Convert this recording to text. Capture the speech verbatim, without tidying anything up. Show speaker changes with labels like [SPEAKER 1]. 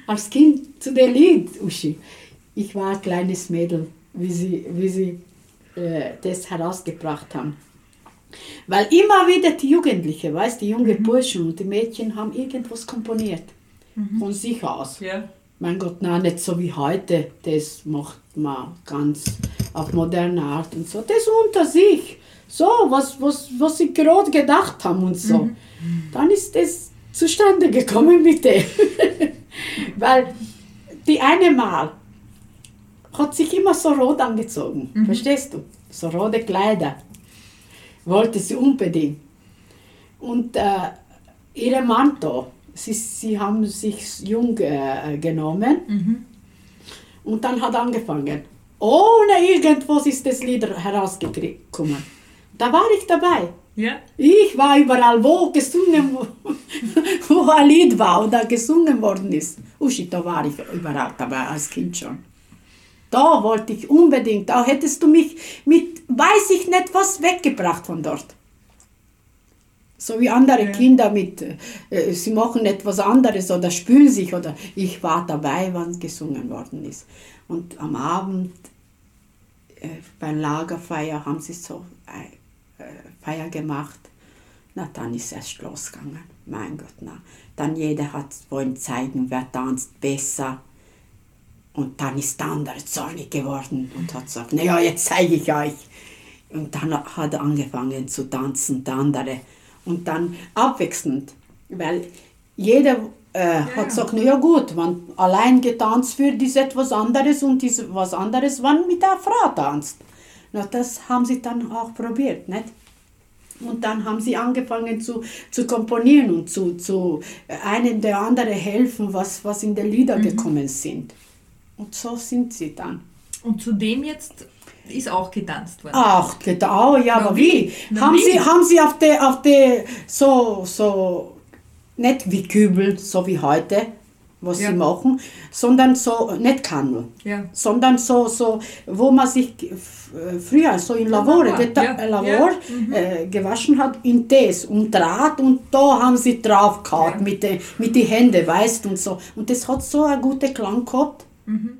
[SPEAKER 1] als Kind zu dem Lied, Uschi. Ich war ein kleines Mädel, wie sie, wie sie äh, das herausgebracht haben. Weil immer wieder die Jugendlichen, weißt, die jungen mhm. Burschen und die Mädchen haben irgendwas komponiert. Mhm. Von sich aus. Ja. Mein Gott, na, nicht so wie heute. Das macht man ganz auf moderne Art und so. Das unter sich. So, was, was, was sie gerade gedacht haben und so. Mhm. Dann ist das zustande gekommen mit dem. Weil die eine Mal hat sich immer so rot angezogen. Mhm. Verstehst du? So rote Kleider. Wollte sie unbedingt. Und äh, ihre Mann da, sie, sie haben sich jung äh, genommen. Mhm. Und dann hat angefangen. Ohne irgendwas ist das Lied herausgekommen. Da war ich dabei. Ja. Ich war überall, wo gesungen, wo, wo ein Lied war oder gesungen worden ist. Uschi, da war ich überall dabei, als Kind schon. Da wollte ich unbedingt, da hättest du mich mit, weiß ich nicht was, weggebracht von dort. So wie andere ja. Kinder mit, äh, sie machen etwas anderes oder spülen sich oder ich war dabei, wann gesungen worden ist. Und am Abend äh, bei Lagerfeier haben sie so äh, Feier gemacht. Na, dann ist erst losgegangen. Mein Gott, na. Dann jeder hat wollen zeigen, wer tanzt besser. Und dann ist der andere zornig geworden und hat gesagt, naja, jetzt zeige ich euch. Und dann hat er angefangen zu tanzen, der andere. Und dann abwechselnd, weil jeder äh, ja, hat gesagt, naja gut, wenn allein getanzt wird, ist etwas anderes und ist was anderes, wenn mit der Frau tanzt. Na, das haben sie dann auch probiert, nicht? Und dann haben sie angefangen zu, zu komponieren und zu, zu einem der anderen helfen, was, was in die Lieder mhm. gekommen sind. Und so sind sie dann.
[SPEAKER 2] Und zudem jetzt ist auch getanzt worden?
[SPEAKER 1] Ach, genau, ja, aber wie? wie? Haben, wie? Sie, haben sie auf die, auf die so, so, nicht wie Kübel, so wie heute, was ja. sie machen, sondern so, nicht Kannel, ja. sondern so, so, wo man sich früher so in Lavore, ja, geta- ja. Lavore ja. Mhm. Äh, gewaschen hat, in das und Draht und da haben sie drauf gehauen ja. mit den mit die Händen, weißt und so. Und das hat so einen guten Klang gehabt. Mhm.